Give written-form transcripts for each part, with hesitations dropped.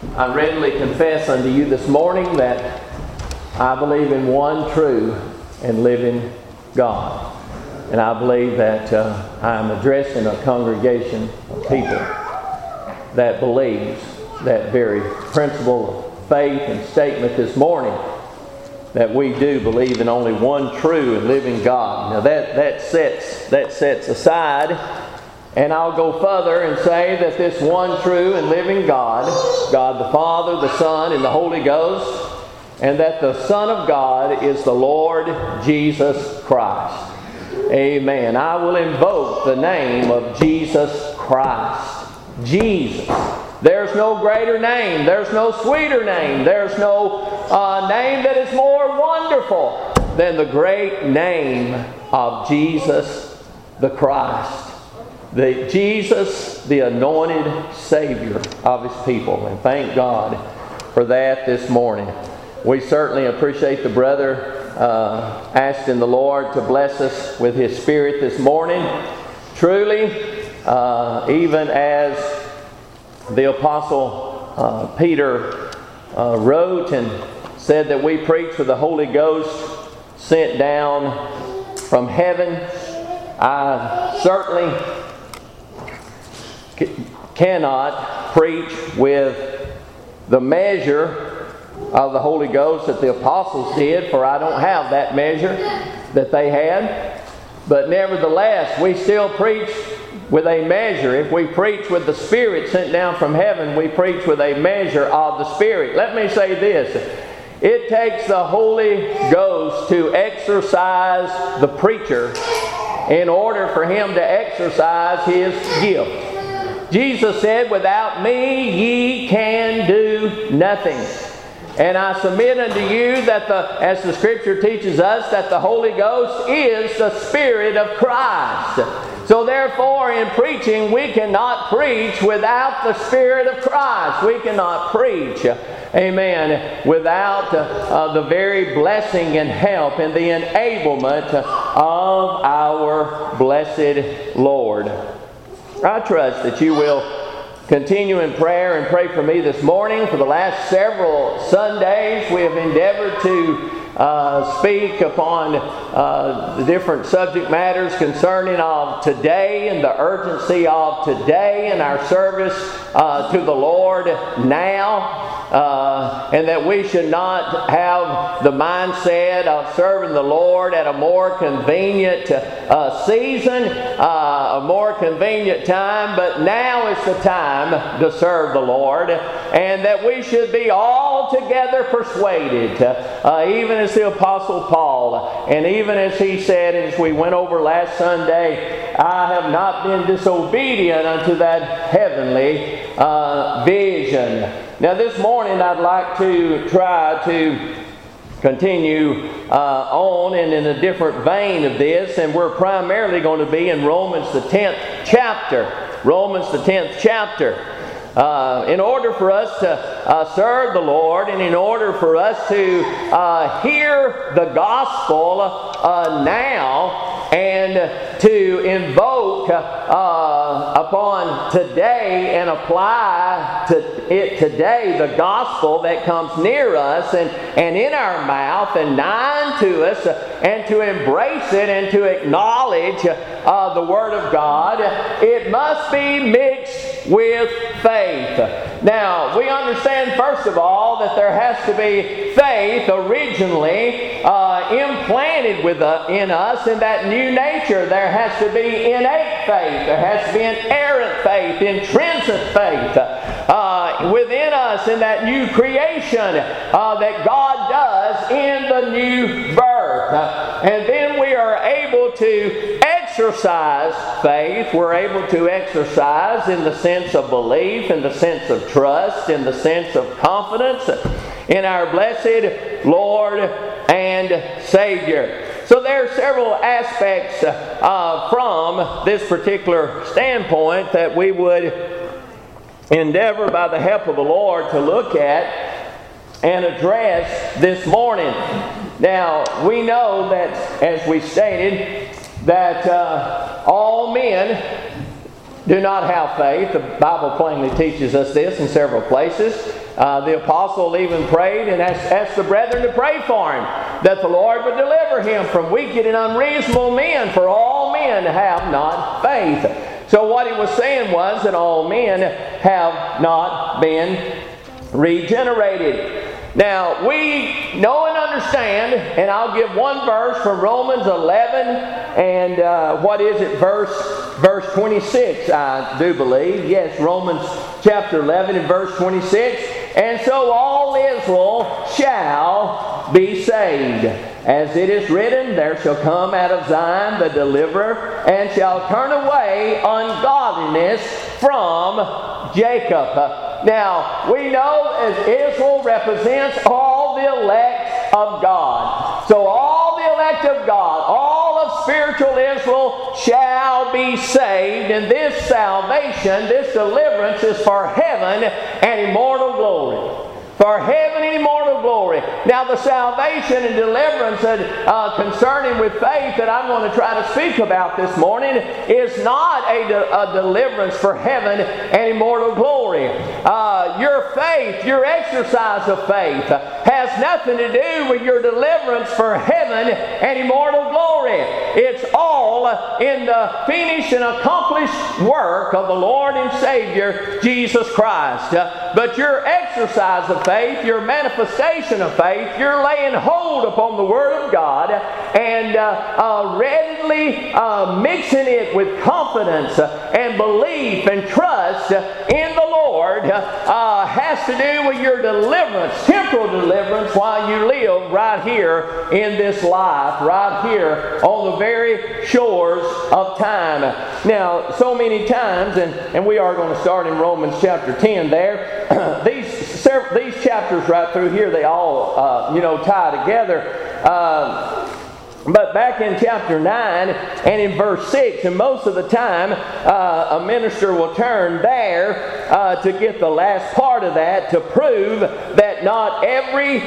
I readily confess unto you this morning that I believe in one true and living God. And I believe that I am addressing a congregation of people that believes that very principle of faith and statement this morning, that we do believe in only one true and living God. Now that sets aside, and I'll go further and say that this one true and living God, God the Father, the Son, and the Holy Ghost, and that the Son of God is the Lord Jesus Christ. Amen. I will invoke the name of Jesus Christ. Jesus. There's no greater name. There's no sweeter name. There's no name that is more wonderful than the great name of Jesus the Christ. Jesus, the anointed Savior of His people. And thank God for that this morning. We certainly appreciate the brother asking the Lord to bless us with His Spirit this morning. Truly, even as the Apostle Peter wrote and said that we preach with the Holy Ghost sent down from heaven, I certainly cannot preach with the measure of the Holy Ghost that the apostles did, for I don't have that measure that they had. But nevertheless, we still preach with a measure. If we preach with the Spirit sent down from heaven, we preach with a measure of the Spirit. Let me say this. It takes the Holy Ghost to exercise the preacher in order for him to exercise his gift. Jesus said, "Without me ye can do nothing." And I submit unto you that as the Scripture teaches us, that the Holy Ghost is the Spirit of Christ. So therefore, in preaching, we cannot preach without the Spirit of Christ. We cannot preach, amen, without the very blessing and help and the enablement of our blessed Lord. I trust that you will continue in prayer and pray for me this morning. For the last several Sundays, we have endeavored to speak upon the different subject matters concerning of today and the urgency of today in our service to the Lord now. And that we should not have the mindset of serving the Lord at a more convenient season, a more convenient time, but now is the time to serve the Lord, and that we should be altogether persuaded, even as the Apostle Paul, and even as he said, as we went over last Sunday, I have not been disobedient unto that heavenly vision. Now this morning I'd like to try to continue on and in a different vein of this, and we're primarily going to be in Romans the 10th chapter. Romans the 10th chapter. In order for us to serve the Lord, and in order for us to hear the gospel now, and to invoke upon today and apply to it today the gospel that comes near us and in our mouth and nigh to us, and to embrace it and to acknowledge the Word of God, it must be mixed with faith. Now, we understand first of all that there has to be faith originally implanted in us in that new nature. There has to be innate faith. There has to be inerrant faith, intrinsic faith within us in that new creation that God does in the new birth. And then we are able to exercise faith. We're able to exercise in the sense of belief, in the sense of trust, in the sense of confidence in our blessed Lord and Savior. So there are several aspects from this particular standpoint that we would endeavor by the help of the Lord to look at and address this morning. Now, we know that, as we stated, that all men do not have faith. The Bible plainly teaches us this in several places. The apostle even prayed and asked the brethren to pray for him, that the Lord would deliver him from wicked and unreasonable men, for all men have not faith. So what he was saying was that all men have not been regenerated. Now, we know and understand, and I'll give one verse from Romans 11, and verse 26, I do believe. Yes, Romans chapter 11 and verse 26. And so all Israel shall be saved. As it is written, there shall come out of Zion the deliverer, and shall turn away ungodliness from Jacob. Now, we know as Israel represents all the elect of God. So all the elect of God, all of spiritual Israel shall be saved. And this salvation, this deliverance is for heaven and immortal glory. For heaven and immortal glory. Now the salvation and deliverance concerning with faith that I'm going to try to speak about this morning is not a deliverance for heaven and immortal glory. Your faith, your exercise of faith has nothing to do with your deliverance for heaven and immortal glory. It's all in the finished and accomplished work of the Lord and Savior Jesus Christ. But your exercise of faith, your manifestation of faith, you're laying hold upon the Word of God and readily mixing it with confidence and belief and trust in the Lord has to do with your deliverance, temporal deliverance, while you live right here in this life, right here on the very shores of time. Now, so many times, and we are going to start in Romans chapter 10 there, these chapters right through here, they all tie together. But back in chapter 9 and in verse 6, and most of the time a minister will turn there to get the last part of that to prove that not every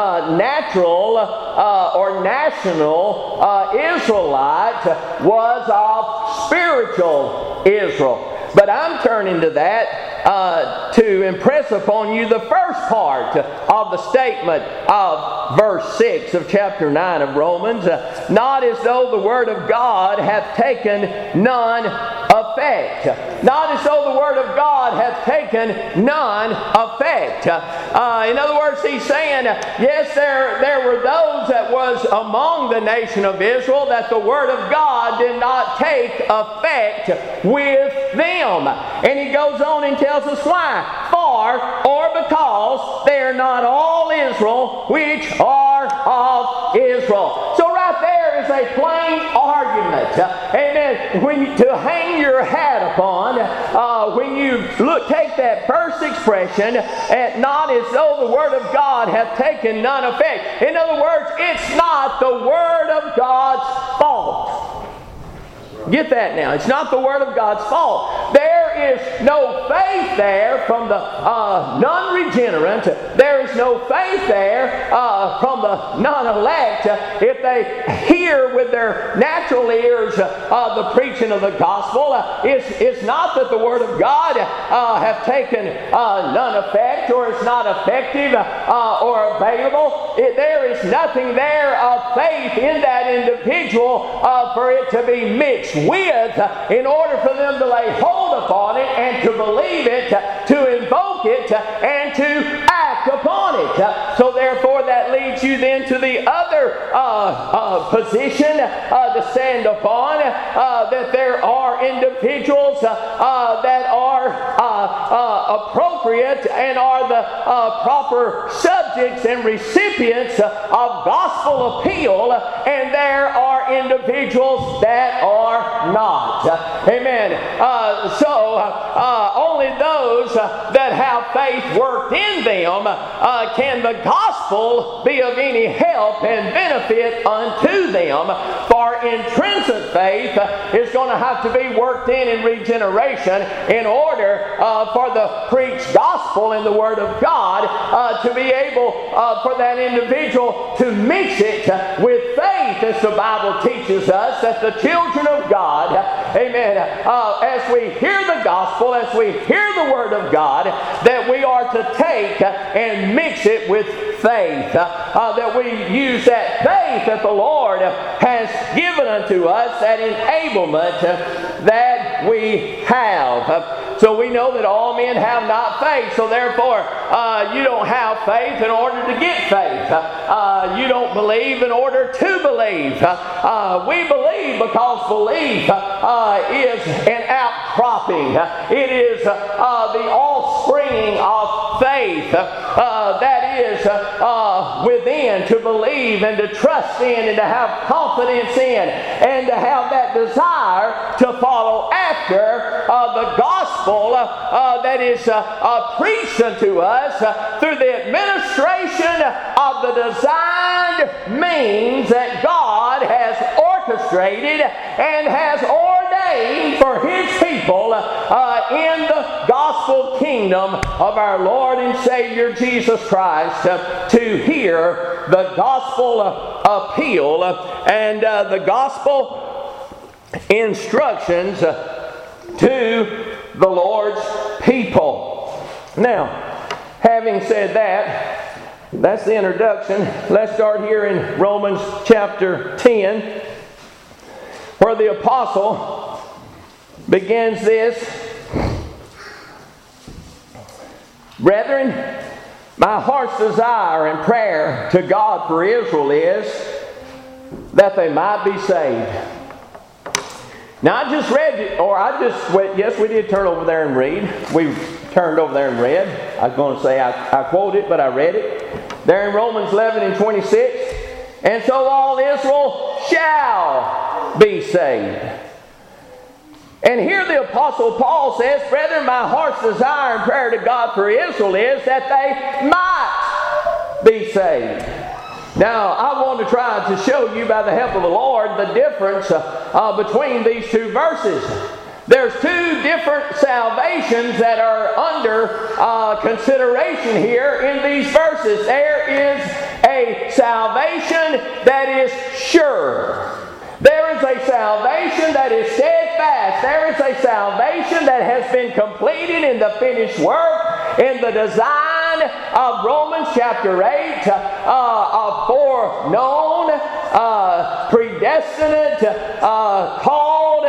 natural or national Israelite was of spiritual Israel. But I'm turning to that to impress upon you the first part of the statement of verse 6 of chapter 9 of Romans. Not as though the Word of God hath taken none effect. Not as though the Word of God hath taken none effect. In other words, he's saying, yes, there were those that was among the nation of Israel that the Word of God did not take effect with them. And he goes on and tells us why. For, or because, they are not all Israel which are of Israel. So right there is a plain argument. Amen. To hang your hat upon, when you take that first expression, not as though the Word of God hath taken none effect. In other words, it's not the Word of God's fault. Get that now. It's not the Word of God's fault. There is no faith there from the non-regenerate. There is no faith there from the non-elect. If they hear with their natural ears the preaching of the gospel, it's not that the Word of God have taken none effect, or it's not effective or available. There is nothing there of faith in that individual for it to be mixed with in order for them to lay hold upon it and to believe it, to invoke it, and to act upon it. So therefore that leads you then to the other position to stand upon, that there are individuals that are appropriate and are the proper subjects and recipients of gospel appeal, and there are individuals that are not. Amen. Only those that have faith worked in them can the gospel be of any help and benefit unto them. For our intrinsic faith is going to have to be worked in regeneration in order for the preached gospel and the Word of God to be able for that individual to mix it with faith, as the Bible teaches us that the children of God, amen, as we hear the gospel, as we hear the Word of God, that we are to take and mix it with faith, that we use that faith that the Lord has given unto us, that enablement that we have. So we know that all men have not faith, so therefore you don't have faith in order to get faith. You don't believe in order to believe. We believe because belief is an outcropping. It is the offspring of faith that is within, to believe and to trust in and to have confidence in and to have that desire to follow after the gospel that is preached unto us through the administration of the designed means that God has orchestrated and has ordained for His people in the gospel kingdom of our Lord and Savior Jesus Christ, to hear the gospel appeal and the gospel instructions to the Lord's people. Now, having said that, that's the introduction. Let's start here in Romans chapter 10, where the apostle begins this. Brethren, my heart's desire and prayer to God for Israel is that they might be saved. Now I just read it, or I just went, yes, we did turn over there and read. We turned over there and read. I was going to say I quoted it, but I read it. There in Romans 11 and 26. And so all Israel shall be saved. And here the Apostle Paul says, brethren, my heart's desire and prayer to God for Israel is that they might be saved. Now, I want to try to show you by the help of the Lord the difference between these two verses. There's two different salvations that are under consideration here in these verses. There is a salvation that is sure. There is a salvation that is steadfast. There is a salvation that has been completed in the finished work, in the design of Romans chapter 8, foreknown, predestinate, called,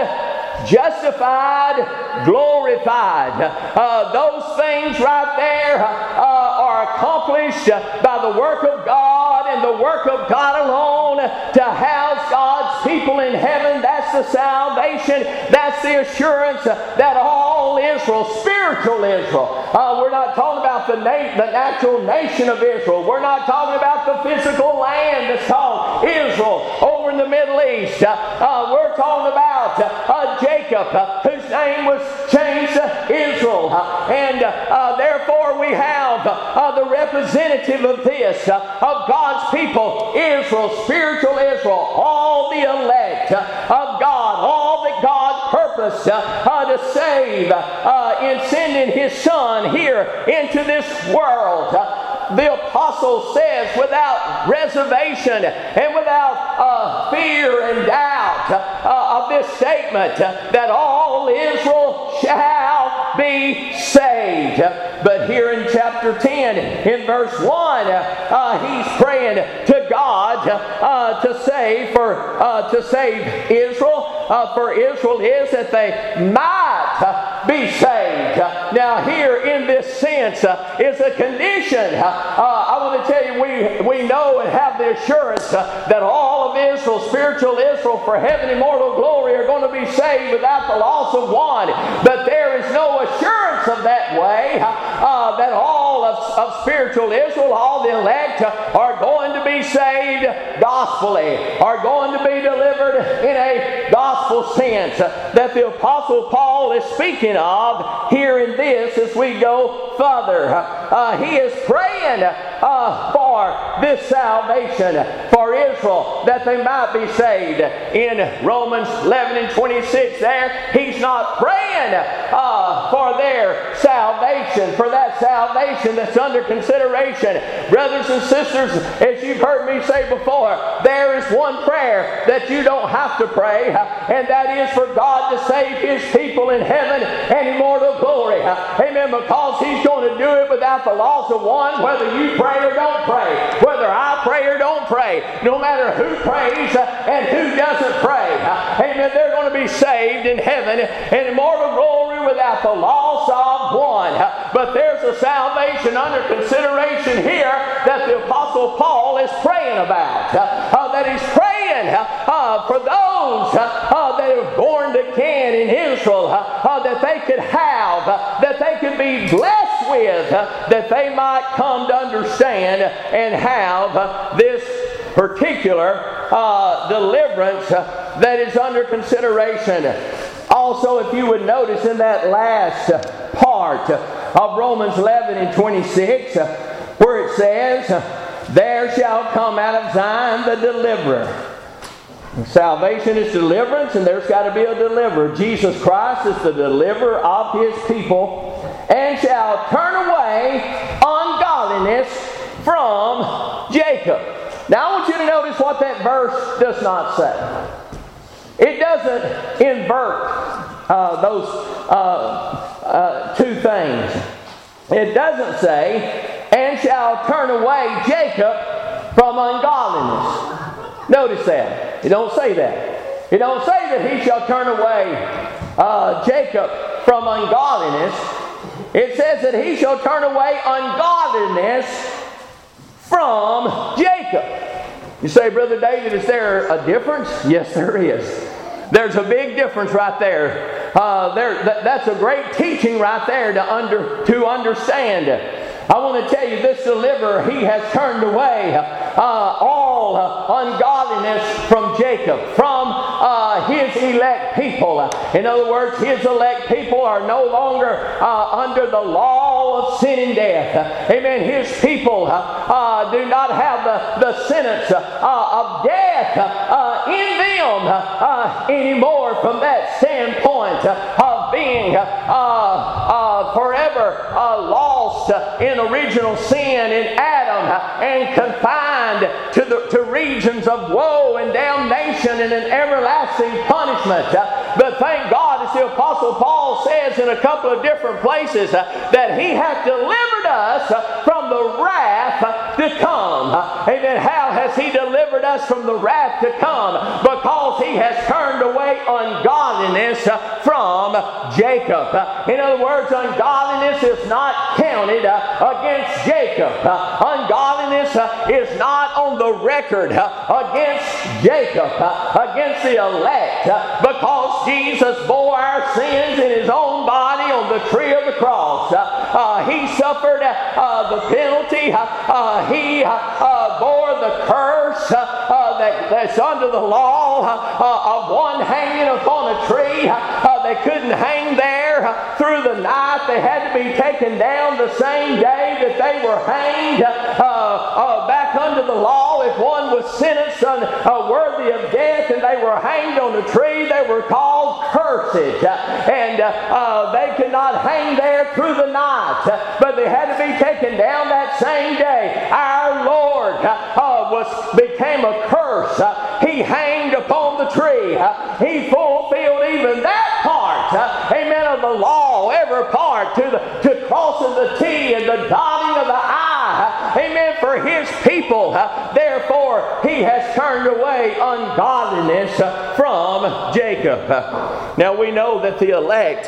justified, glorified. Those things right there are accomplished by the work of God and the work of God alone to house God's people in heaven. That's the salvation. That's the assurance that all Israel, spiritual Israel. We're not talking about the natural nation of Israel. We're not talking about the physical land that's called Israel over in the Middle East. We're talking about Jacob, whose name was changed to Israel. And therefore we have the representative of this, of God's people, Israel, spiritual Israel, all the elect of God, all that God purposed to save in sending His Son here into this world. The apostle says without reservation and without fear and doubt of this statement that all Israel shall be saved. But here in chapter 10, in verse 1, he's praying to God to save Israel. For Israel is that they might be saved. Now here in this sense is a condition. I want to tell you, we know and have the assurance that all of Israel, spiritual Israel, for heaven and immortal glory are going to be saved without the loss of one. But there is no assurance of that way, that all of spiritual Israel, all the elect, are going to to be saved gospelly, are going to be delivered in a gospel sense that the Apostle Paul is speaking of here in this as we go further. He is praying for this salvation for Israel, that they might be saved. In Romans 11 and 26 there, he's not praying for their salvation, for that salvation that's under consideration. Brothers and sisters, as you've heard me say before, there is one prayer that you don't have to pray, and that is for God to save His people in heaven and immortal glory. Amen. Because He's going to do it without the loss of one, whether you pray or don't pray, whether I pray or don't pray, no matter who prays and who doesn't pray. Amen. They're going to be saved in heaven and immortal glory without the loss of one. But there's a salvation under consideration here that the Apostle Paul is praying about. That he's praying for those that are born again in Israel, that they could have, that they could be blessed with, that they might come to understand and have this particular deliverance that is under consideration. Also, if you would notice in that last part of Romans 11 and 26, where it says, "There shall come out of Zion the deliverer." Salvation is deliverance, and there's got to be a deliverer. Jesus Christ is the deliverer of His people, and shall turn away ungodliness from Jacob. Now I want you to notice what that verse does not say. It doesn't invert those two things. It doesn't say, "and shall turn away Jacob from ungodliness." Notice that. It don't say that. It don't say that He shall turn away Jacob from ungodliness. It says that He shall turn away ungodliness from Jacob. You say, "Brother David, is there a difference?" Yes, there is. There's a big difference right there. That's a great teaching right there to understand. I want to tell you, this deliverer, He has turned away all ungodliness from Jacob, from His elect people. In other words, His elect people are no longer under the law of sin and death. Amen. His people do not have the sentence of death in them anymore, from that standpoint of being forever lost in original sin in Adam and confined to regions of woe and damnation and an everlasting punishment. But thank God, as the Apostle Paul says in a couple of different places, that He hath delivered us from the wrath to come. Amen. How has He delivered us from the wrath to come? Because He has turned away ungodliness from Jacob. In other words, ungodliness is not counted against Jacob. Ungodliness is not on the record against Jacob, against the elect, because Jesus bore our sins in His own body on the tree of the cross. He suffered the penalty. He bore the curse that's under the law of one hanging upon a tree. They couldn't hang there through the night. They had to be taken down the same day that they were hanged back under the law. If one was sentenced worthy of death and they were hanged on a tree, they were called cursed. And they could not hang there through the night, but they had to be taken down that same day. Our Lord became a curse. He hanged upon the tree. He fulfilled even that part, amen, of the law, every part, to crossing the T and the dotting of the I, amen, for His people. Therefore, He has turned away ungodliness from Jacob. Now we know that the elect,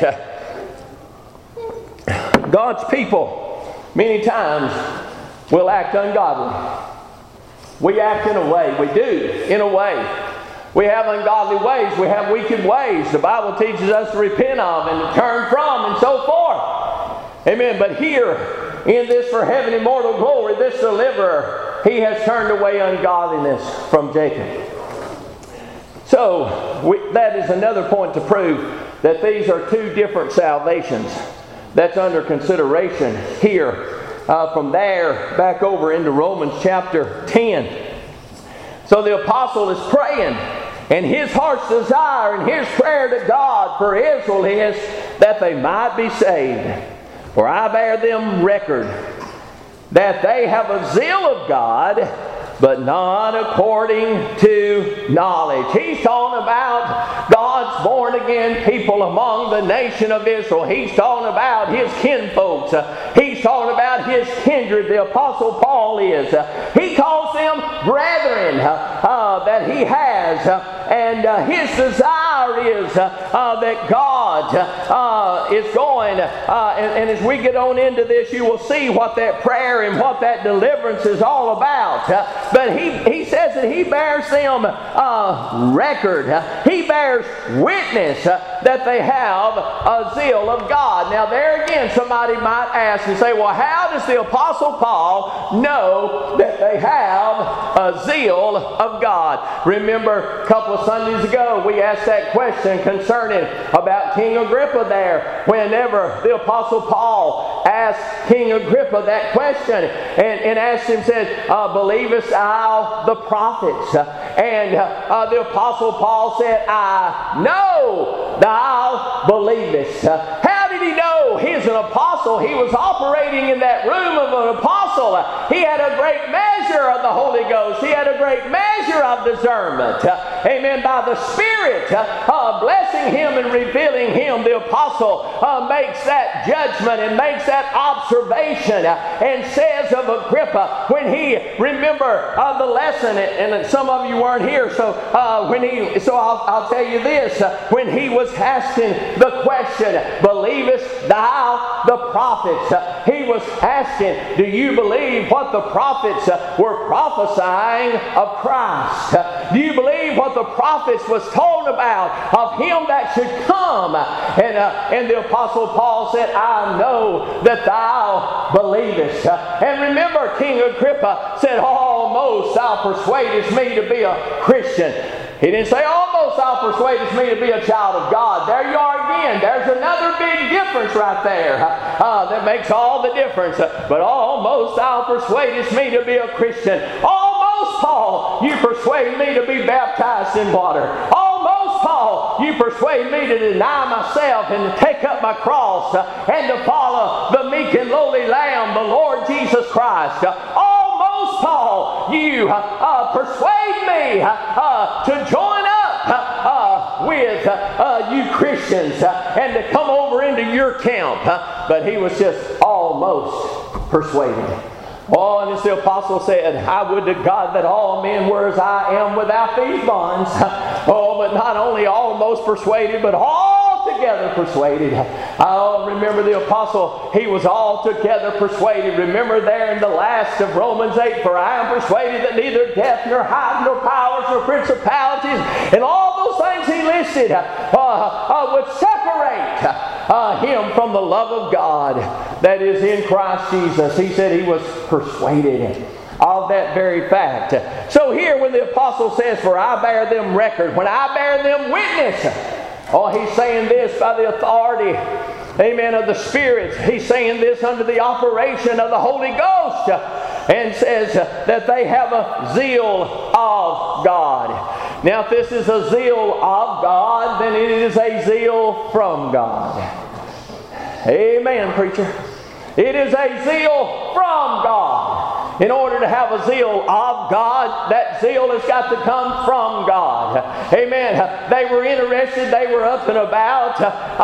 God's people, many times will act ungodly. We act in a way. We do, in a way. We have ungodly ways. We have wicked ways. The Bible teaches us to repent of and to turn from and so forth. Amen. But here, in this for heaven immortal glory, this deliverer he has turned away ungodliness from Jacob. So, that is another point to prove that these are two different salvations that's under consideration here. From there, back over into Romans chapter 10. So the apostle is praying, and his heart's desire and his prayer to God for Israel is that they might be saved. For I bear them record that they have a zeal of God, but not according to knowledge. He's talking about God's born again people among the nation of Israel. He's talking about his kinfolks. He's talking about his kindred. The Apostle Paul is. He calls them brethren that he has. And his desire is that God is going. And as we get on into this, you will see what that prayer and what that deliverance is all about. But he says that he bears them record. He bears witness that they have a zeal of God. Now there again, somebody might ask and say, well, how does the Apostle Paul know that they have a zeal of God? Remember a couple of Sundays ago, we asked that question concerning about King Agrippa there. Whenever the Apostle Paul asked King Agrippa that question and asked him, said, believest thou the prophets? And the Apostle Paul said, I know thou believest. How did he know? He's an apostle. He was operating in that room of an apostle. He had a great measure of the Holy Ghost. He had a great measure of discernment. Amen. By the Spirit blessing him and revealing him, the apostle makes that judgment and makes that observation and says of Agrippa, when he, remember the lesson, and some of you weren't here, so I'll tell you this, when he was asking the question, believest thou the prophets? He was asking, do you believe what the prophets were prophesying of Christ? Do you believe what the prophets was told about of him that should come? And the Apostle Paul said, I know that thou believest. And remember, King Agrippa said, almost thou persuadest me to be a Christian. He didn't say, almost thou persuadest me to be a child of God. There you are again. There's another big difference right there that makes all the difference. But almost thou persuadest me to be a Christian. Almost, Paul, you persuade me to be baptized in water. Almost, Paul, you persuade me to deny myself and to take up my cross and to follow the meek and lowly Lamb, the Lord Jesus Christ. Almost, Paul, you persuade me to join up with you Christians and to come over into your camp. But he was just almost persuaded. Oh, and as the apostle said, I would to God that all men were as I am without these bonds. Oh, but not only almost persuaded, but altogether persuaded. Oh, remember the apostle, he was altogether persuaded. Remember there in the last of Romans 8, for I am persuaded that neither death, nor height, nor powers, nor principalities, and all those things he listed would separate him from the love of God that is in Christ Jesus. He said he was persuaded of that very fact. So here when the apostle says, for I bear them record, when I bear them witness, he's saying this by the authority, amen, of the Spirit. He's saying this under the operation of the Holy Ghost, and says that they have a zeal of God. Now, if this is a zeal of God, then it is a zeal from God. Amen, preacher. It is a zeal from God. In order to have a zeal of God, that zeal has got to come from God. Amen. They were interested. They were up and about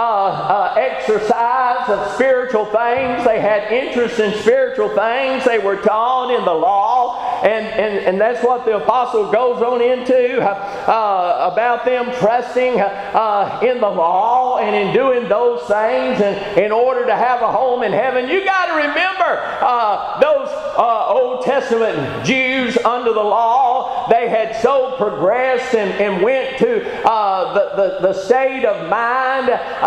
exercise of spiritual things. They had interest in spiritual things. They were taught in the law. And that's what the apostle goes on into about them trusting in the law and in doing those things and in order to have a home in heaven. You got to remember those Old Testament Jews under the law. they had so progressed and went to the state of mind.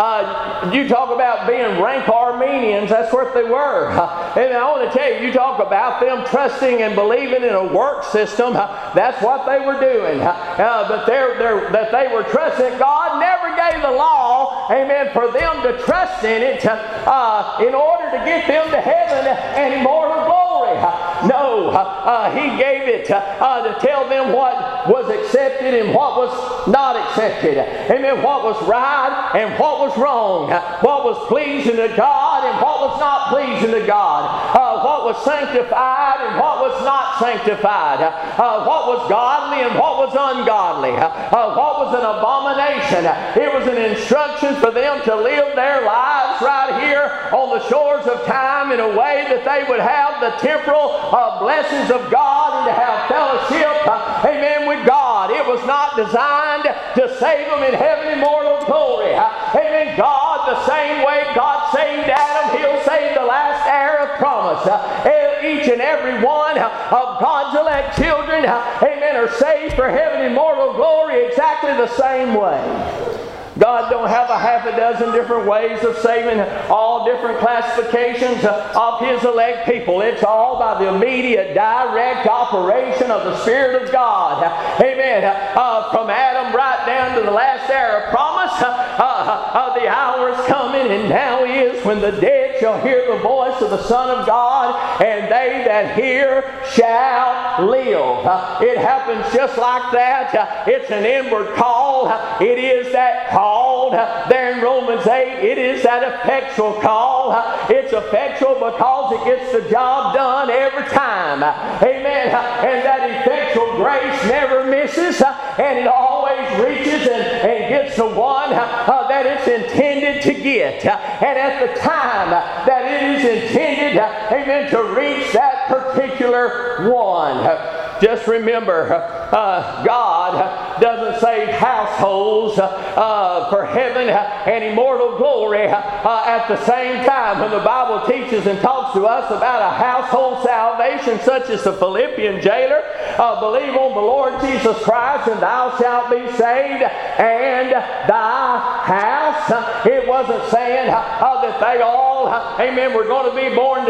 You talk about being rank Armenians, that's what they were. And I want to tell you, you talk about them trusting and believing in a work system, that's what they were doing. But that they were trusting. God never gave the law, amen, for them to trust in it in order to get them to heaven and immortal glory. No, He gave it to tell them what was accepted and what was not accepted. Amen. What was right and what was wrong. What was pleasing to God and what was not pleasing to God. What was sanctified and what was not sanctified. What was godly and what was ungodly. What was an abomination. It was an instruction for them to live their lives right here on the shores of time in a way that they would have the temporal blessings of God and to have fellowship, amen, with God. It was not designed to save them in heaven immortal glory. Amen. God, the same way God saved Adam, He'll save the last heir of promise. Each and every one of God's elect children, amen, are saved for heaven immortal glory exactly the same way. God don't have a half a dozen different ways of saving, all different classifications of His elect people. It's all by the immediate, direct operation of the Spirit of God. Amen. From Adam right down to the last heir of promise, the hour is coming, and now is, when the dead shall hear the voice of the Son of God, and they that hear shall live. It happens just like that. It's an inward call. It is that call there in Romans 8. It is that effectual call. It's effectual because it gets the job done every time. Amen. And that effectual grace never misses, and it always reaches and gets the one that it's intended to get. And at the time that it is intended, amen, to reach that particular one. Just remember, God doesn't save households for heaven and immortal glory at the same time. When the Bible teaches and talks to us about a household salvation, such as the Philippian jailer, believe on the Lord Jesus Christ and thou shalt be saved and thy house. It wasn't saying that they all, amen, were going to be born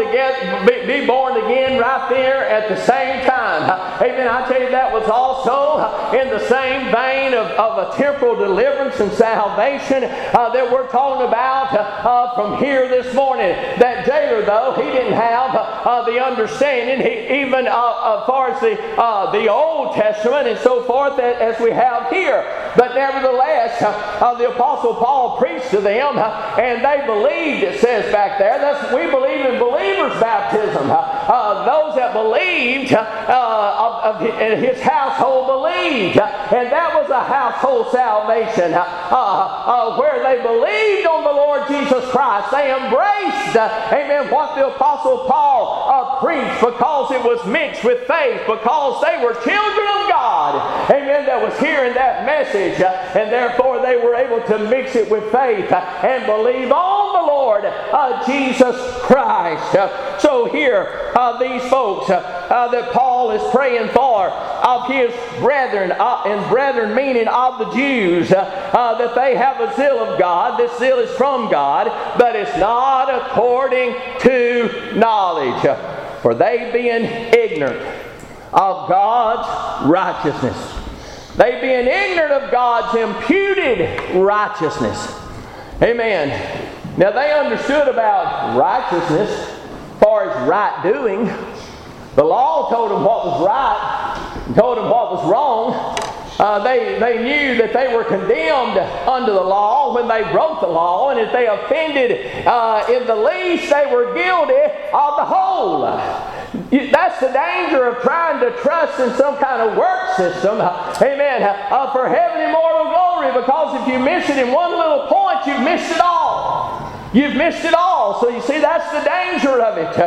again right there at the same time. Amen. I tell you, that was also in the same vein of a temporal deliverance and salvation that we're talking about from here this morning. That jailer, though, he didn't have the understanding, even as far as the Old Testament and so forth as we have here. But nevertheless, the Apostle Paul preached to them, and they believed, it says back there. We believe in believers' baptism. Those that believed of his household believed, and that was a household salvation where they believed on the Lord Jesus Christ. They embraced, amen, what the Apostle Paul preached, because it was mixed with faith, because they were children of God, amen, that was hearing that message, and therefore they were able to mix it with faith and believe on the Lord Jesus Christ. So here, these folks that Paul is praying for, of his brethren, and brethren meaning of the Jews, that they have a zeal of God. This zeal is from God, but it's not according to knowledge. For they being ignorant of God's righteousness. They being ignorant of God's imputed righteousness. Amen. Now they understood about righteousness as far as right doing. The law told them what was right, and told them what was wrong. They knew that they were condemned under the law when they broke the law, and if they offended in the least, they were guilty of the whole. That's the danger of trying to trust in some kind of work system, amen, for heaven and immortal glory, because if you miss it in one little point, you've missed it all. You've missed it all. So you see, that's the danger of it.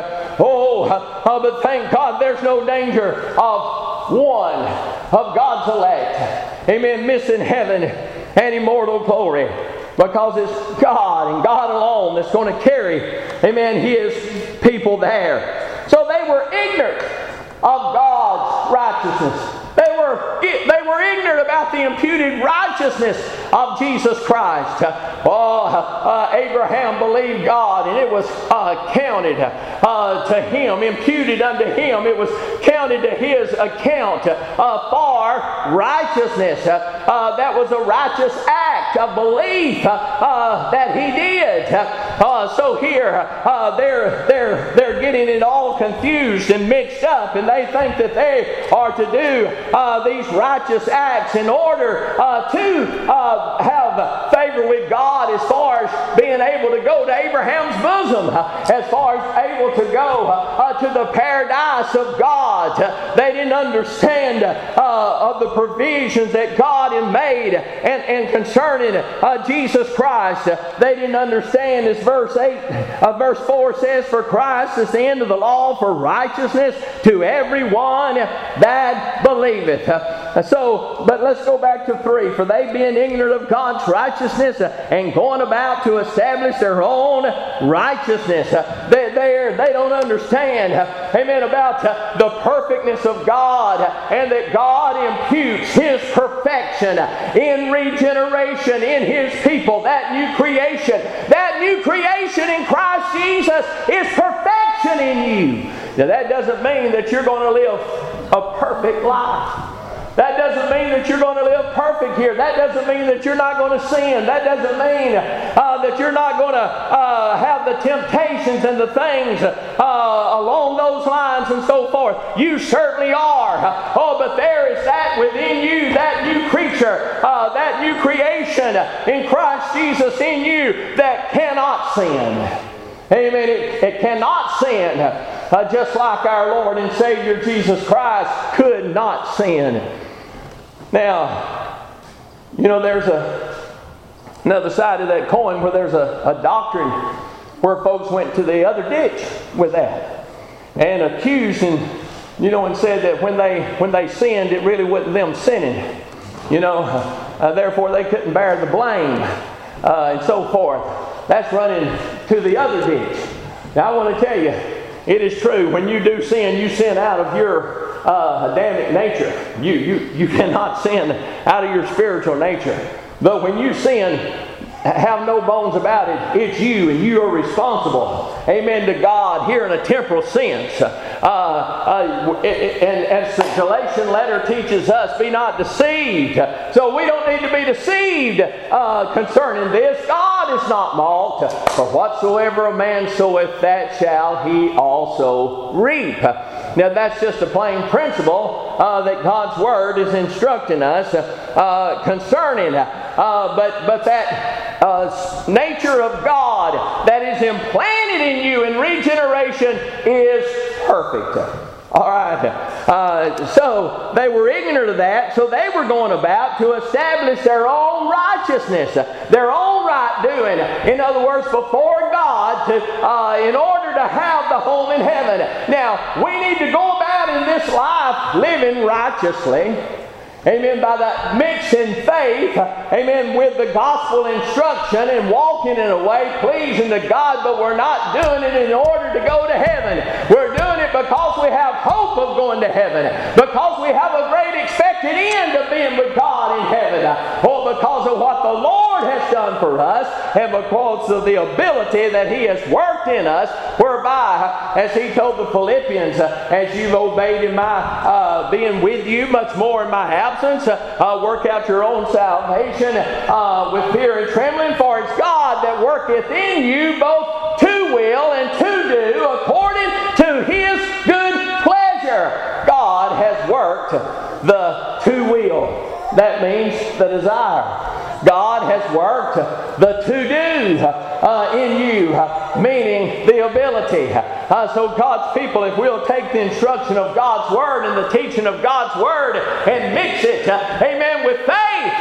But thank God there's no danger of one of God's elect, amen, missing heaven and immortal glory, because it's God and God alone that's going to carry, amen, His people there. So they were ignorant of God's righteousness. They were ignorant about the imputed righteousness of Jesus Christ. Abraham believed God, and it was counted to him, imputed unto him. It was counted to his account for righteousness. That was a righteous act of belief that he did. So here they're getting it all confused and mixed up, and they think that they are to do these righteous acts in order to have favor with God, as far as being able to go to Abraham's bosom, as far as able to go to the paradise of God. They didn't understand of the provisions that God had made and concerning Jesus Christ. They didn't understand, as verse 4 says, for Christ is the end of the law for righteousness to everyone that believeth. But let's go back to 3. For they being ignorant of God's righteousness and going about to establish their own righteousness. They don't understand, amen, about the perfectness of God, and that God imputes His perfection in regeneration in His people. That new creation in Christ Jesus is perfection in you. Now that doesn't mean that you're going to live a perfect life. That doesn't mean that you're going to live perfect here. That doesn't mean that you're not going to sin. That doesn't mean that you're not going to have the temptations and the things along those lines and so forth. You certainly are. But there is that within you, that new creature, that new creation in Christ Jesus in you that cannot sin. Amen. It cannot sin. Just like our Lord and Savior Jesus Christ could not sin. Now, there's another side of that coin where there's a doctrine where folks went to the other ditch with that and accused and said that when they sinned, it really wasn't them sinning. Therefore they couldn't bear the blame and so forth. That's running to the other ditch. Now I want to tell you, it is true, when you do sin, you sin out of your Adamic nature. You cannot sin out of your spiritual nature. But when you sin, have no bones about it, it's you, and you are responsible, amen, to God here in a temporal sense. And as the Galatian letter teaches us, be not deceived. So we don't need to be deceived concerning this. God is not mocked. For whatsoever a man soweth, that shall he also reap. Now that's just a plain principle that God's Word is instructing us concerning. But that nature of God that is implanted in you in regeneration is perfect. All right. So they were ignorant of that, so they were going about to establish their own righteousness, their own right doing. In other words, before God, in order to have the home in heaven. Now, we need to go about in this life living righteously. Amen. By that mixing faith, amen, with the gospel instruction and walking in a way pleasing to God, but we're not doing it in order to go to heaven. We're doing it because we have hope of going to heaven, because we have a great expected end of being with God in heaven, or because of what the Lord has done for us, and because of the ability that He has worked in us, whereby, as He told the Philippians, as you've obeyed in my being with you, much more in my absence, work out your own salvation with fear and trembling, for it's God that worketh in you both to will and to do according to His good pleasure. God has worked the to will. That means the desire. God has worked the to-do in you, meaning the ability. So God's people, if we'll take the instruction of God's Word and the teaching of God's Word and mix it, amen, with faith,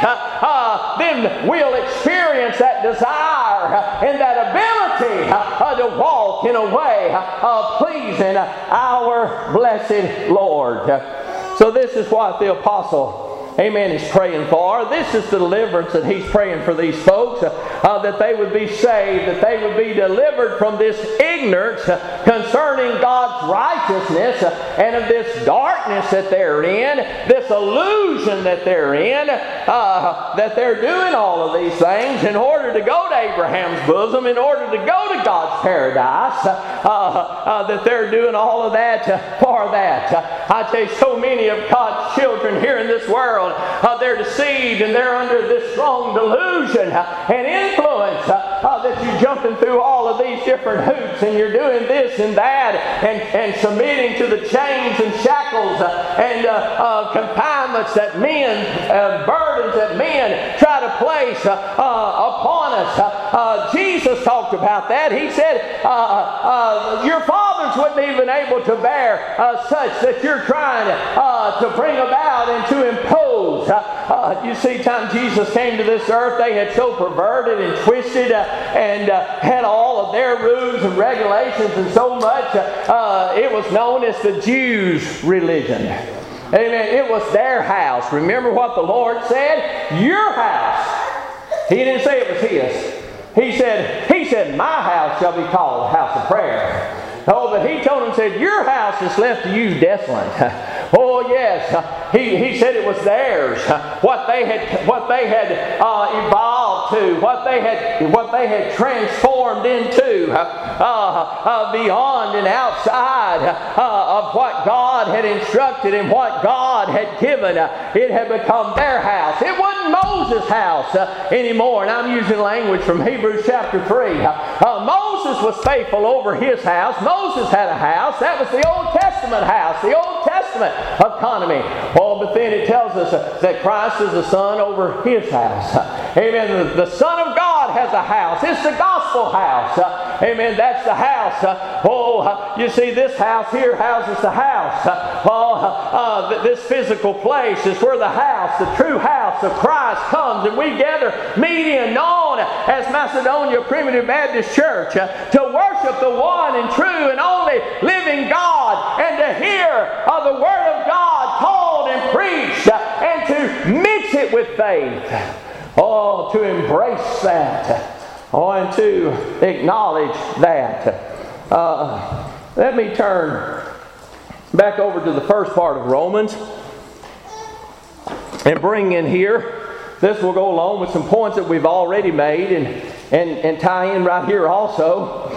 then we'll experience that desire and that ability to walk in a way pleasing our blessed Lord. So this is what the apostle, amen, he's praying for. This is the deliverance that he's praying for these folks, that they would be saved, that they would be delivered from this ignorance ignorance concerning God's righteousness and of this darkness that they're in, this illusion that they're in, that they're doing all of these things in order to go to Abraham's bosom, in order to go to God's paradise, that they're doing all of that for that. I tell you, so many of God's children here in this world, they're deceived and they're under this strong delusion and influence that you're jumping through all of these different hoops and you're doing this and that and submitting to the chains and shackles and confinements that men, burdens that men try to place upon us. Jesus talked about that. He said, your fathers wouldn't even able to bear such that you're trying to bring about and to impose. You see, time Jesus came to this earth, they had so perverted and twisted and had all of their rules and regulations, and so much it was known as the Jews' religion. Amen. It was their house. Remember what the Lord said? Your house. He didn't say it was His. He said, my house shall be called a house of prayer. Oh, but He told him, said, your house is left to you desolate. Oh yes, he said it was theirs. What they had evolved to, what they had transformed into, beyond and outside of what God had instructed and what God had given, it had become their house. It wasn't Moses' house anymore. And I'm using language from Hebrews chapter 3. Moses was faithful over his house. Moses had a house. That was the Old Testament house, the Old Testament economy. Oh, but then it tells us that Christ is the Son over His house. Amen. The Son of God has a house. It's the gospel house. Amen. That's the house. You see, this house here houses the house. This physical place is where the house, the true house of Christ comes, and we gather, meeting known as Macedonia Primitive Baptist Church, to worship the one and true and only living God, and to hear the Word of God taught and preached, and to mix it with faith. Oh, to embrace that. Oh, and to acknowledge that. Let me turn back over to the first part of Romans and bring in here. This will go along with some points that we've already made and tie in right here also.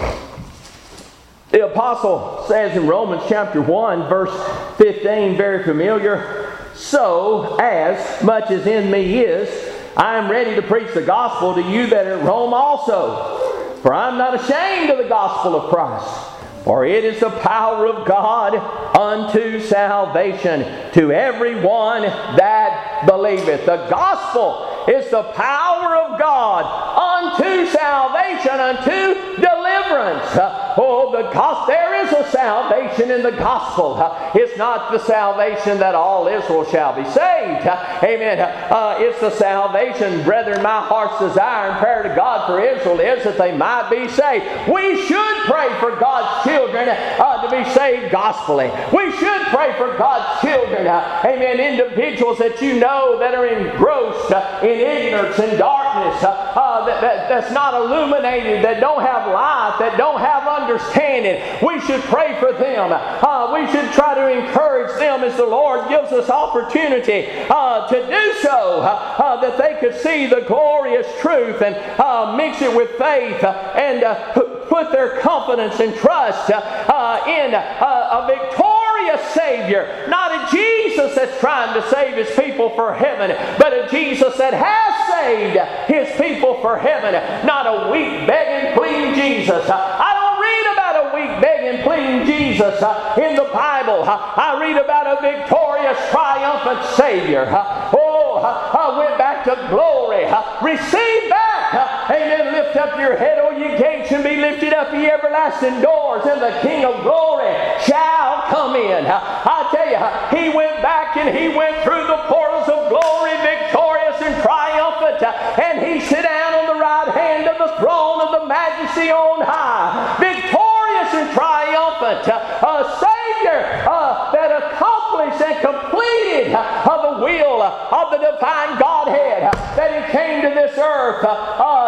The apostle says in Romans chapter 1, verse 15, very familiar, so as much as in me is, I am ready to preach the gospel to you that are at Rome also. For I am not ashamed of the gospel of Christ. For it is the power of God unto salvation to everyone that believeth. The gospel is the power of God unto salvation, unto deliverance. There is a salvation in the gospel. It's not the salvation that all Israel shall be saved. Amen. It's the salvation, brethren, my heart's desire and prayer to God for Israel is that they might be saved. We should pray for God's children to be saved gospelly. We should pray for God's children, amen, individuals that you know that are engrossed in ignorance and darkness, that's not illuminated, that don't have light, that don't have understanding. We should pray for them. We should try to encourage them as the Lord gives us opportunity to do so, that they could see the glorious truth and mix it with faith and put their confidence and trust in a victorious Savior. Not a Jesus that's trying to save His people for heaven, but a Jesus that has saved His people for heaven. Not a weak, begging, pleading Jesus. I don't read about a weak, begging, pleading Jesus in the Bible. I read about a victorious, triumphant Savior. I went back to glory. Receive back. Amen. Lift up your head, O ye gates, and be lifted up, ye everlasting doors, and the King of glory shall come in. I tell you, He went back and He went through the portals of glory, victorious and triumphant, and He sat down on the right hand of the throne of the Majesty on high, victorious and triumphant, a Savior that accomplished and completed the will of the divine Godhead, that He came to this earth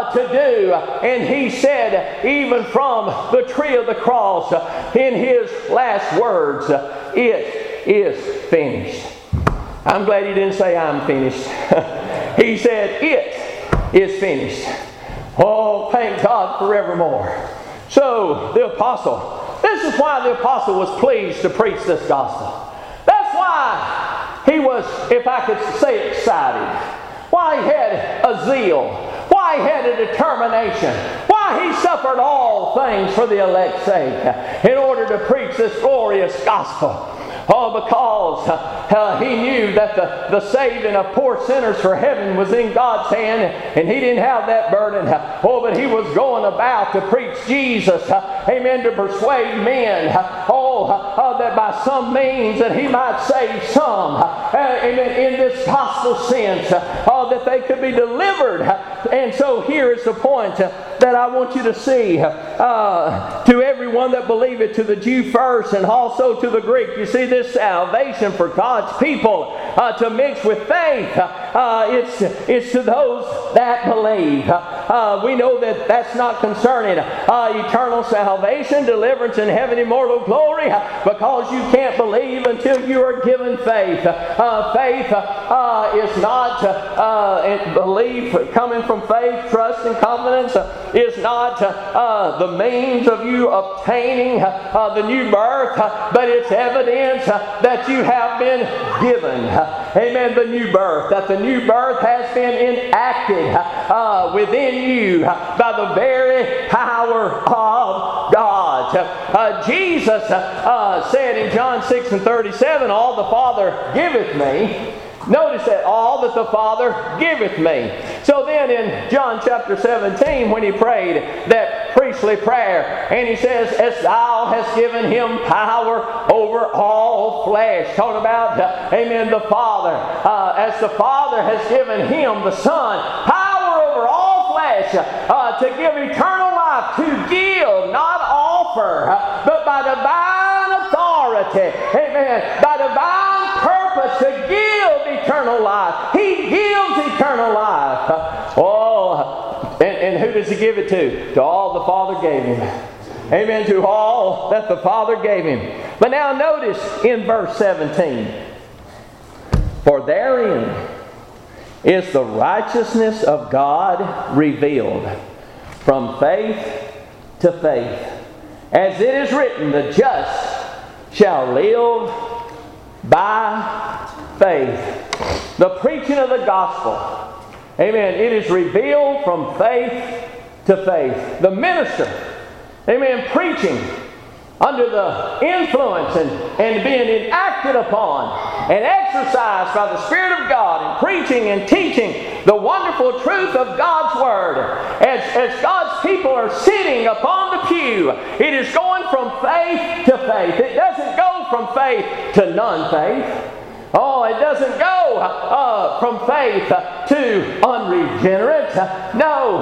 to do. And He said, even from the tree of the cross, in His last words, it is finished. I'm glad He didn't say I'm finished. He said, it is finished. Oh, thank God forevermore. So, the apostle, this is why the apostle was pleased to preach this gospel. That's why he was, if I could say, excited. Why he had a zeal. Why he had a determination. Why he suffered all things for the elect's sake in order to preach this glorious gospel. Oh, because he knew that the saving of poor sinners for heaven was in God's hand, and he didn't have that burden. Oh, but he was going about to preach Jesus. Amen. To persuade men. That by some means that he might save some. Amen. In this gospel sense, that they could be delivered. And so here is the point that I want you to see. To everyone that believeth, to the Jew first, and also to the Greek. You see, this salvation for God's people to mix with faith, it's to those that believe. We know that that's not concerning eternal salvation, deliverance in heaven, immortal glory, because you can't believe until you are given faith. Faith is not belief coming from faith. Trust and confidence is not the means of you obtaining the new birth, but it's evidence that you have been given. Amen. The new birth. That the new birth has been enacted within you by the very power of God. Jesus said in John 6:37, all the Father giveth me. Notice that all that the Father giveth me. So then in John chapter 17, when he prayed that priestly prayer, and he says, as thou hast given him power over all flesh. Talking about, amen, the Father. As the Father has given him, the Son, power over all flesh, to give eternal life, to give, not offer, but by divine authority. Amen. By divine purpose to give eternal life. He gives eternal life. And who does He give it to? To all the Father gave Him. Amen. To all that the Father gave Him. But now notice in verse 17. For therein is the righteousness of God revealed from faith to faith. As it is written, the just shall live by faith. The preaching of the gospel. Amen. It is revealed from faith to faith. The minister, amen, preaching under the influence and being enacted upon and exercised by the Spirit of God, and preaching and teaching the wonderful truth of God's Word. As God's people are sitting upon the pew, it is going from faith to faith. It doesn't go from faith to non-faith. Oh, it doesn't go from faith to unregenerate. No,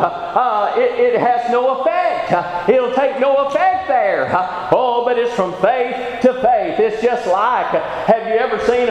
it has no effect. It'll take no effect there. Oh, but it's from faith to faith. It's just like, have you ever seen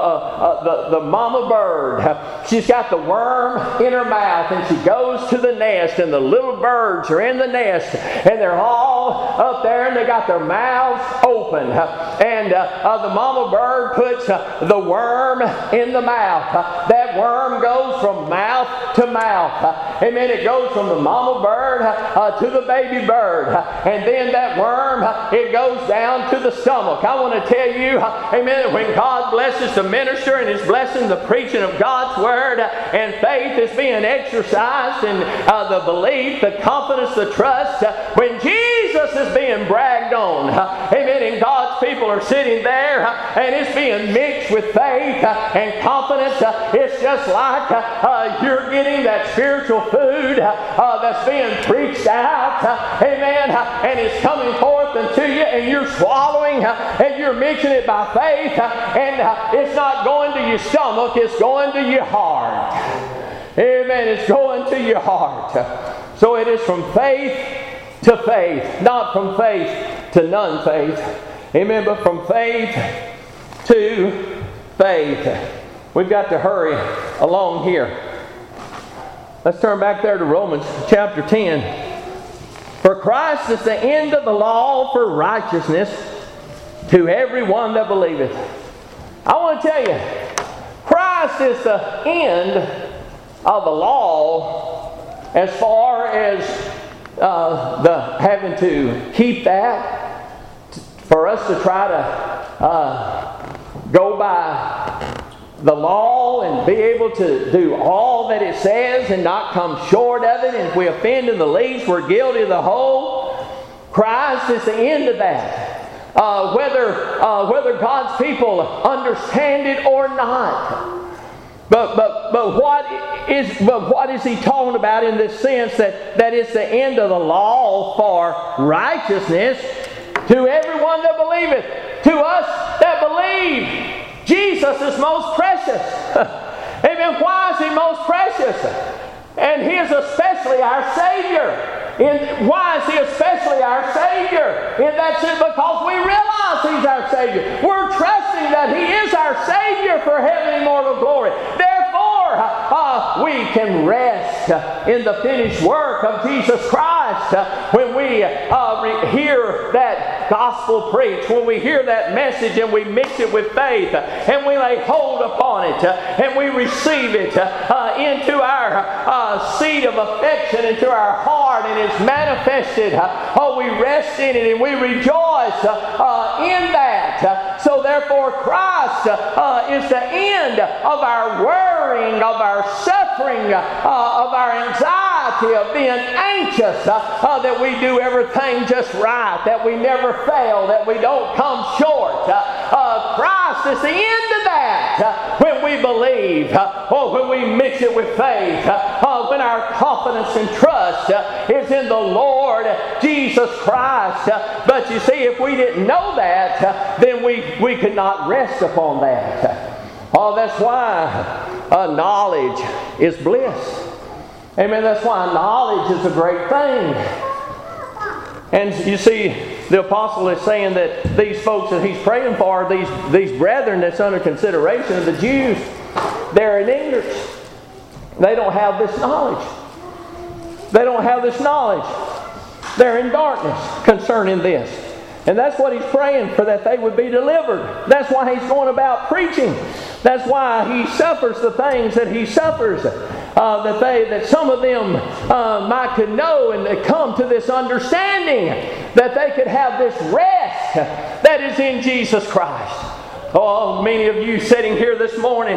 the mama bird? She's got the worm in her mouth, and she goes to the nest, and the little birds are in the nest, and they're all up there, and they got their mouths open. And the mama bird puts the worm in the mouth. That worm goes from mouth to mouth. Amen. It goes from the mama bird to the baby bird. And then that worm, it goes down to the stomach. I want to tell you, amen, when God blesses the minister and is blessing the preaching of God's Word, and faith is being exercised in the belief, the confidence, the trust, when Jesus is being bragged on, amen, and God's people are sitting there, and it's being mixed with faith and confidence. It's just like you're getting that spiritual food that's being preached out, amen, and it's coming forth into you, and you're swallowing, and you're mixing it by faith, and it's not going to your stomach, it's going to your heart. Amen. It's going to your heart. So it is from faith to faith, not from faith to non-faith. Amen. But from faith to faith. We've got to hurry along here. Let's turn back there to Romans chapter 10. For Christ is the end of the law for righteousness to everyone that believeth. I want to tell you, Christ is the end of the law as far as the having to keep that, for us to try to go by the law and be able to do all that it says and not come short of it. And if we offend in the least, we're guilty of the whole. Christ is the end of that. Whether God's people understand it or not. But what is he talking about in this sense that it's the end of the law for righteousness to everyone that believeth, to us that believe. Jesus is most precious. Amen. Why is he most precious? And he is especially our Savior. And why is he especially our Savior? In that sense, because we realize he's our Savior. We're trusting that he is our Savior for heaven and immortal glory. Therefore, we can rest in the finished work of Jesus Christ when we hear that gospel preached, when we hear that message and we mix it with faith and we lay hold upon it and we receive it into our seat of affection, into our heart, and it's manifested. We rest in it and we rejoice in that. So therefore Christ is the end of our worrying, of our suffering, of our anxiety, of being anxious, that we do everything just right, that we never fail, that we don't come short. Christ is the end of that when we believe, or when we mix it with faith, when our confidence and trust is in the Lord Jesus Christ. But you see, if we didn't know that, then we could not rest upon that. That's why knowledge is bliss. Amen. That's why knowledge is a great thing. And you see, the apostle is saying that these folks that he's praying for, these brethren that's under consideration of the Jews, they're in ignorance. They don't have this knowledge. They don't have this knowledge. They're in darkness concerning this. And that's what he's praying for, that they would be delivered. That's why he's going about preaching. That's why he suffers the things that he suffers. That some of them might could know and come to this understanding that they could have this rest that is in Jesus Christ. Oh, many of you sitting here this morning,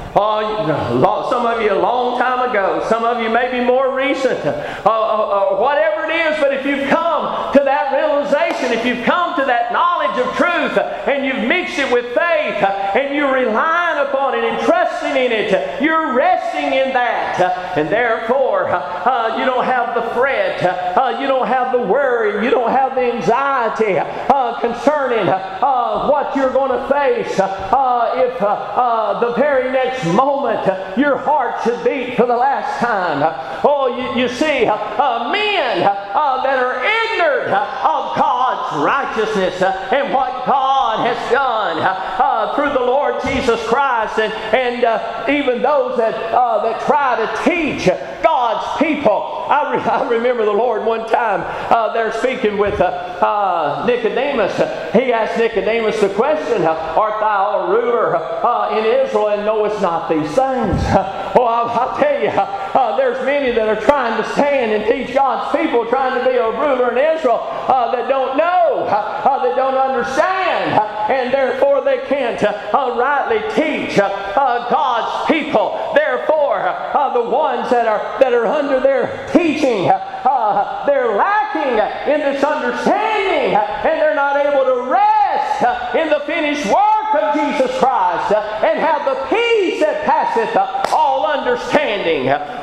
some of you a long time ago, some of you maybe more recent, whatever it is, but if you've come to that realization, if you've come to that knowledge of truth and you've mixed it with faith and you're relying upon it and trusting in it, you're resting in that, and therefore you don't have the fret, you don't have the worry, you don't have the anxiety concerning what you're going to face if the very next moment your heart should beat for the last time. You see, men that are ignorant of God's righteousness and what God has done through the Lord Jesus Christ, and even those that try to teach God's people. I remember the Lord one time there speaking with Nicodemus. He asked Nicodemus the question, "Art thou a ruler in Israel and knowest not these things?" I'll tell you, there's many that are trying to stand and teach God's people, trying to be a ruler in Israel, that don't know, that don't understand, and therefore they can't rightly teach God's people. Therefore, the ones that are under their teaching, they're lacking in this understanding, and they're not able to rest in the finished work of Jesus Christ and have the peace that passeth all understanding.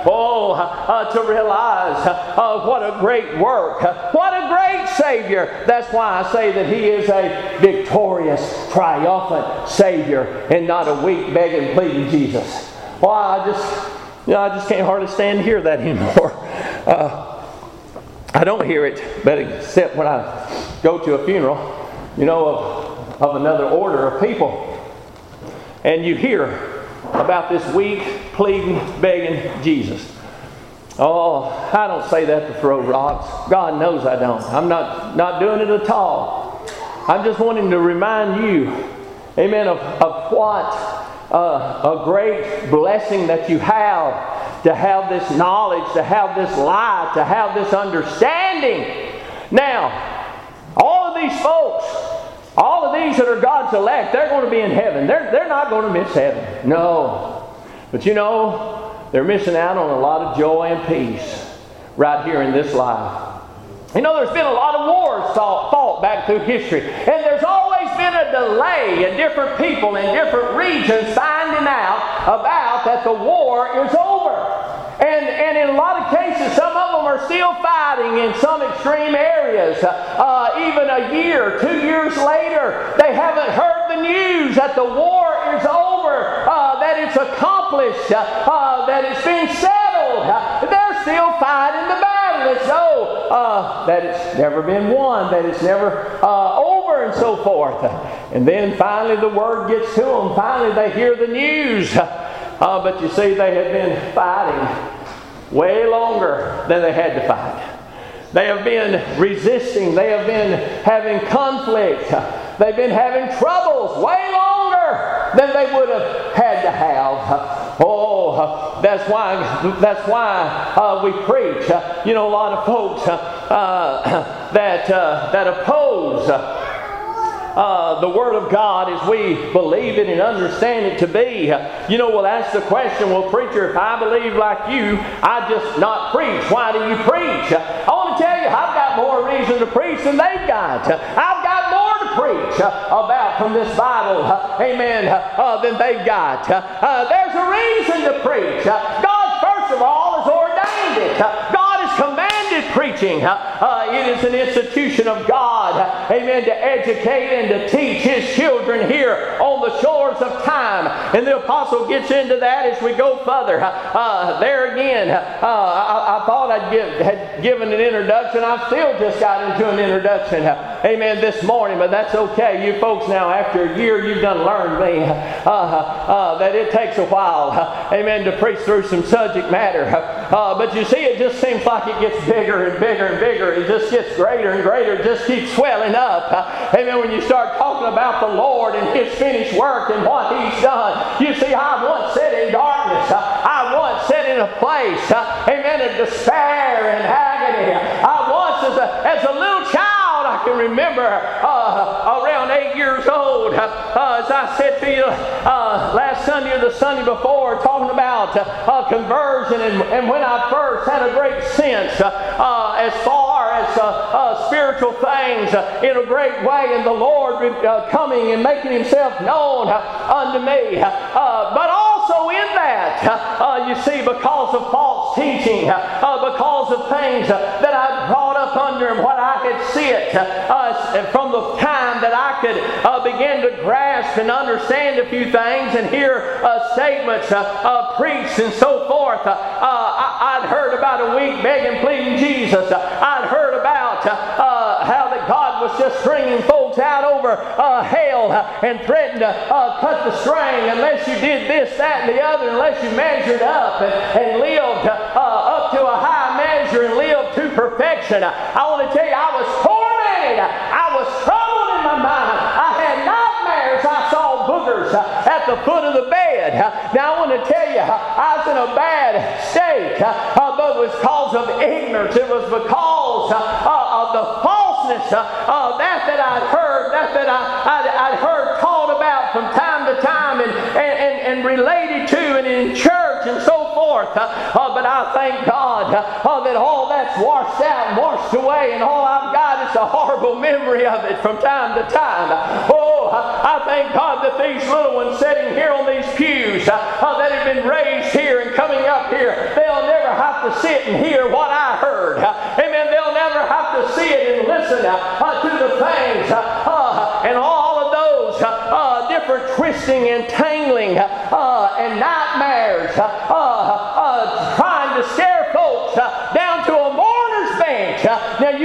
To realize what a great work, what a great Savior. That's why I say that he is a victorious, triumphant Savior and not a weak, begging, pleading Jesus. I just can't hardly stand to hear that anymore. I don't hear it, but except when I go to a funeral, of another order of people, and you hear about this weak, pleading, begging Jesus. Oh, I don't say that to throw rocks. God knows I don't. I'm not doing it at all. I'm just wanting to remind you, amen, of what a great blessing that you have to have this knowledge, to have this light, to have this understanding. Now, all of these folks, all of these that are God's elect, they're going to be in heaven. They're not going to miss heaven. No. But you know, they're missing out on a lot of joy and peace right here in this life. You know, there's been a lot of wars fought back through history. And there's always been a delay in different people in different regions finding out about that the war is over. And in a lot of cases, some of them are still fighting in some extreme areas. Even a year, 2 years later, they haven't heard the news that the war is over, that it's accomplished, that it's been settled. They're still fighting the battle as though that it's never been won, that it's never over, and so forth. And then finally the word gets to them. Finally they hear the news. But you see, they have been fighting way longer than they had to fight. They have been resisting. They have been having conflict. They've been having troubles way longer than they would have had to have. Oh, that's why we preach. You know, a lot of folks that oppose the Word of God as we believe it and understand it to be. You know, we'll ask the question, well, preacher, if I believe like you, I just not preach. Why do you preach? I want to tell you, I've got more reason to preach than they've got. I've got more to preach about from this Bible, amen, than they've got. There's a reason to preach. God, first of all, has ordained it. God has commanded preaching. It is an institution of God, amen, to educate and to teach His children here on the shores of time. And the apostle gets into that as we go further. There again, I thought had given an introduction. I've still just got into an introduction, amen, this morning, but that's okay. You folks now, after a year, you've done learned me that it takes a while, amen, to preach through some subject matter. But you see, it just seems like it gets bigger and bigger and bigger. It just gets greater and greater. It just keeps swelling up. Amen. When you start talking about the Lord and His finished work and what He's done. You see, I once sat in darkness. I once sat in a place, amen, of despair and agony. I once, as a little child, I can remember around 8 years old, as I said to you last Sunday or the Sunday before, talking about conversion, and when I first had a great sense as far as spiritual things in a great way, and the Lord coming and making Himself known unto me. But also in that, you see, because of false teaching, because of things that I brought up under Him, what I had seen from the time that I could begin to grasp and understand a few things and hear statements preached and so forth. I'd heard about a week begging, pleading Jesus. I'd heard about how that God was just stringing folks out over hell and threatened to cut the string unless you did this, that, and the other, unless you measured up and lived up to a high measure and lived to perfection. I want to tell you, I was tormented. I was troubled in my mind. I had nightmares. I saw boogers at the foot of the bed. Now I want to tell you, I was in a bad state, but it was because of ignorance. It was because of the falseness of that I'd heard, I'd heard taught about from time to time and related to and in church and so forth. But I thank God that all that's washed out and washed away, and all I've got is a horrible memory of it from time to time. Oh, I thank God that these little ones sitting here on these pews that have been raised here and coming up here, they'll never have to sit and hear what I heard. Amen. They'll never have to see it and listen to the things and all of those different twisting and tangling and nightmares trying to scare folks down to a mourner's bench. Now you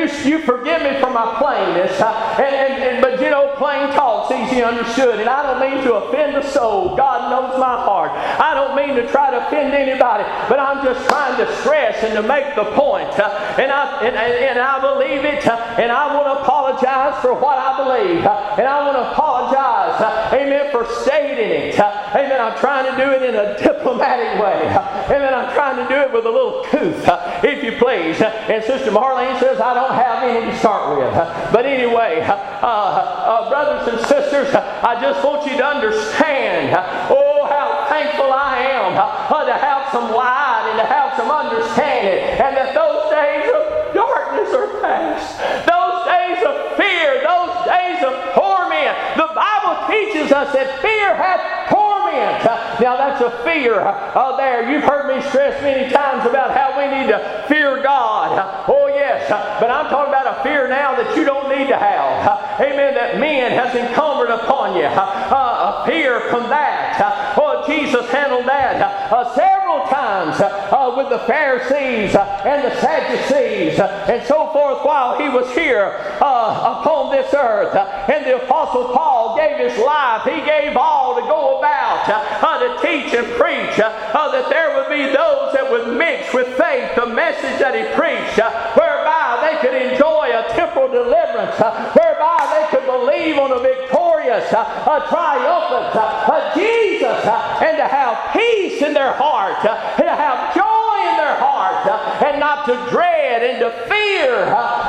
you forgive me for my plainness. But you know, plain talk's easy understood. And I don't mean to offend the soul. God knows my heart. I don't mean to try to offend anybody. But I'm just trying to stress and to make the point. And I believe it. And I want to apologize for what I believe. And I want to apologize, amen, for stating it. Amen. I'm trying to do it in a diplomatic way. Amen. I'm trying to do it with a little couth, if you please. And Sister Marlene says I don't have any to start with. But anyway, brothers and sisters, I just want you to understand, oh, how thankful I am to have some light and to have some understanding, and that those days of darkness are past. Those days of fear, those days of torment. The Bible teaches us that fear hath torment. Now that's a fear there. You've heard me stress many times about how we need to fear God. Oh yes, but I'm talking about a fear now that you don't need to have. Amen. That man has encumbered upon you. A fear from that. Oh, Jesus handled that several times with the Pharisees and the Sadducees and so forth while he was here upon this earth. And the Apostle Paul gave his life. He gave all to go about to teach and preach that there would be those that would mix with faith the message that he preached, whereby they could enjoy a temporal deliverance, whereby they could believe on a victorious, triumphant Jesus, and to have peace in their heart, and to have joy in their heart, and not to dread and to fear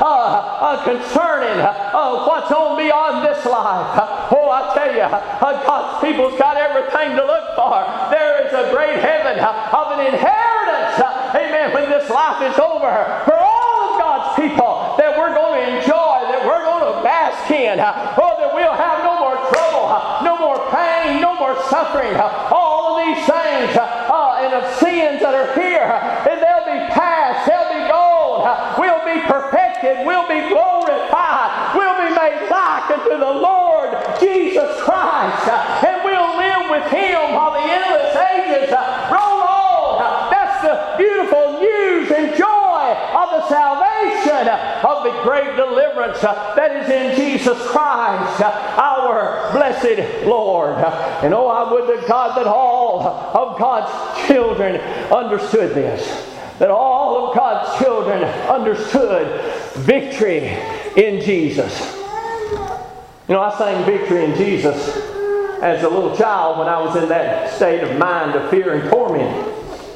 concerning what's on beyond this life. Oh, I tell you, God's people's got everything to look for. There is a great heaven of an inheritance, amen, when this life is over, for all of God's people that we're going to enjoy, that we're going to bask in. Oh, that we'll have no more trouble, no more pain, no more suffering. All of these things and of sins that are here, and they'll be past, they'll be gone. We'll be perfected, we'll be glorified, we'll be made like unto the Lord Jesus Christ, and we'll live with Him while the endless ages roll on. That's the beautiful news and joy of the salvation of the great deliverance that is in Jesus Christ, our blessed Lord. And oh, I would to God that all of God's children understood this. That all of God's children understood victory in Jesus. You know, I sang victory in Jesus as a little child when I was in that state of mind of fear and torment.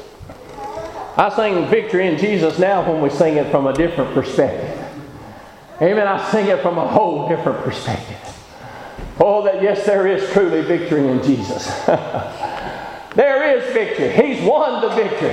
I sing victory in Jesus now when we sing it from a different perspective. Amen. I sing it from a whole different perspective. Oh, that yes, there is truly victory in Jesus. There is victory. He's won the victory.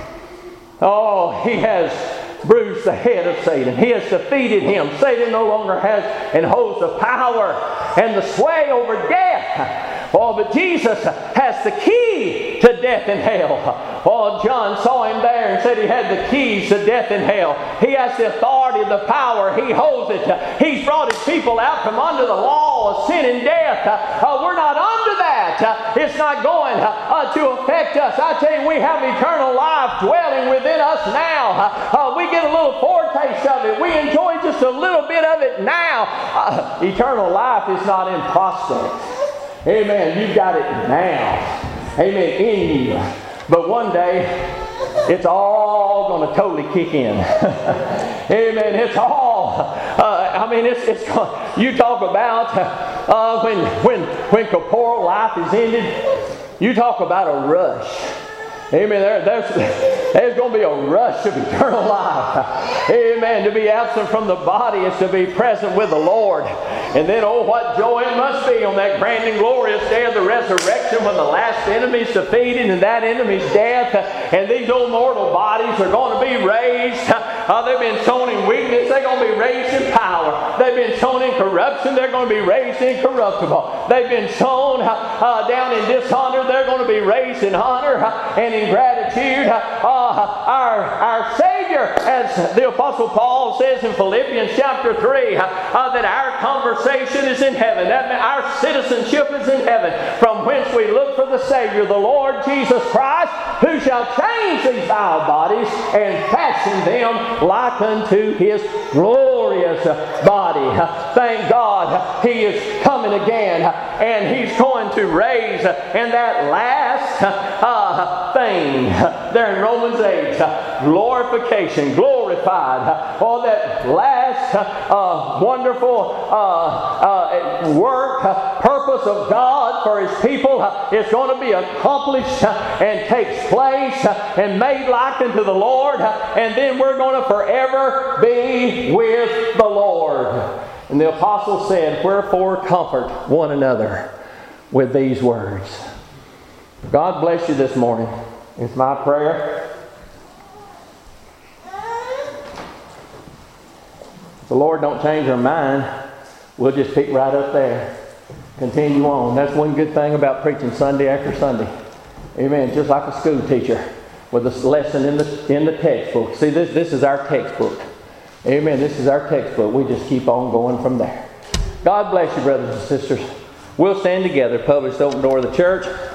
Oh, He has bruised the head of Satan. He has defeated him. Satan no longer has and holds the power and the sway over death. Oh, but Jesus has the key to death and hell. Oh, John saw Him there and said He had the keys to death and hell. He has the authority, the power. He holds it. He's brought His people out from under the law of sin and death. We're not under that. It's not going to affect us. I tell you, we have eternal life dwelling within us now. We get a little foretaste of it. We enjoy just a little bit of it now. Eternal life is not in prospect. Amen. You've got it now. Amen. In you. But one day, it's all going to totally kick in. Amen. It's all. It's you talk about when corporal life is ended. You talk about a rush. Amen. There's going to be a rush of eternal life. Amen. To be absent from the body is to be present with the Lord. And then, oh, what joy it must be on that grand and glorious day of the resurrection when the last enemy is defeated and that enemy's death. And these old mortal bodies are going to be raised. They've been sown in weakness. They're going to be raised in power. They've been sown in corruption. They're going to be raised incorruptible. They've been sown down in dishonor. They're going to be raised in honor and in gratitude. Our Savior, as the Apostle Paul says in Philippians chapter 3, that our conversation is in heaven. That our citizenship is in heaven, from whence we look for the Savior, the Lord Jesus Christ, who shall change these vile bodies and fashion them like unto His glory. glorious body. Thank God He is coming again, and He's going to raise in that last thing there in Romans 8, glorification, glorified. Oh, that last wonderful work, purpose of God for His people is going to be accomplished and takes place and made like unto the Lord, and then we're going to forever be with the Lord. And the apostle said, wherefore comfort one another with these words. God bless you this morning. It's my prayer. If the Lord don't change our mind, we'll just pick right up there. Continue on. That's one good thing about preaching Sunday after Sunday. Amen. Just like a school teacher with a lesson in the textbook. See, this is our textbook. Amen. This is our textbook. We just keep on going from there. God bless you, brothers and sisters. We'll stand together. Publish the open door of the church.